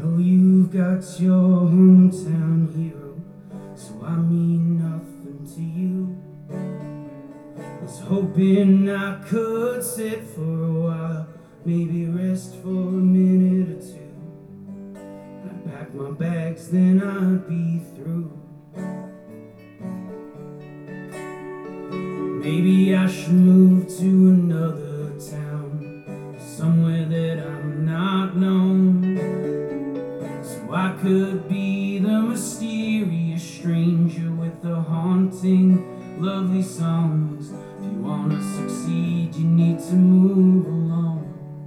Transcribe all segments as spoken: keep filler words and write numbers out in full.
know you've got your hometown hero, so I mean nothing to you. Was hoping I could sit for a while, maybe rest for a minute or two. I'd pack my bags, then I'd be through. Maybe I should move to another town, somewhere that I'm not known, so I could be the mysterious stranger with the haunting, lovely songs. If you wanna succeed, you need to move along.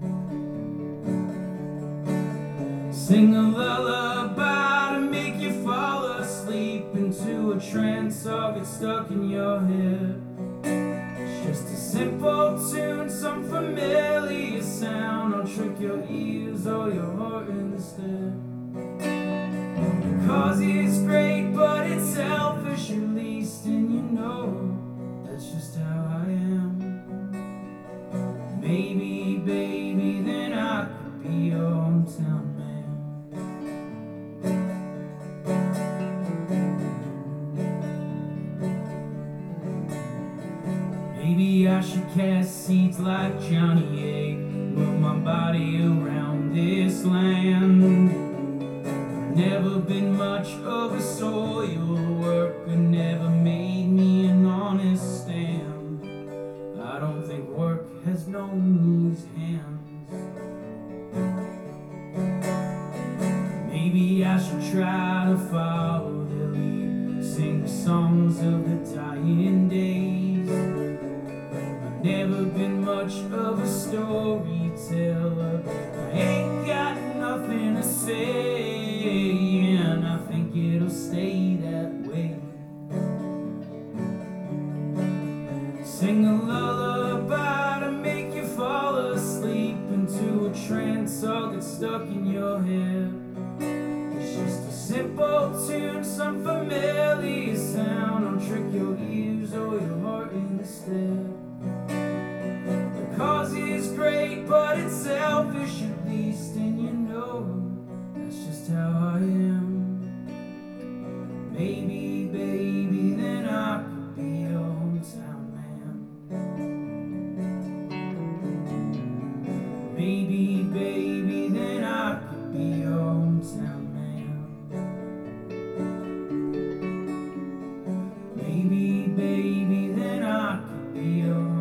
Sing a lullaby to make you fall asleep into a trance, or get stuck in your head. Just a simple tune, some familiar sound, I'll trick your ears or your heart instead. Cause it's great, but it's selfish at least, and you know that's just how I am. Maybe, baby, then I could be your hometown man. Maybe I should cast seeds like Johnny Egg, move my body around this land. I've never been much of a soil worker, never made me an honest stand. I don't think work has known these hands. Maybe I should try to follow their lead, sing the songs of the dying days. Never been much of a storyteller, I ain't got nothing to say, and I think it'll stay that way. Sing a lullaby to make you fall asleep into a trance, or get stuck in your head. It's just a simple tune, some familiar sound, I'll trick your ears or your heart instead. Cause it's great, but it's selfish at least, and you know that's just how I am. Maybe, baby, then I could be your hometown man. Maybe, baby, then I could be your hometown man. Maybe, baby, then I could be your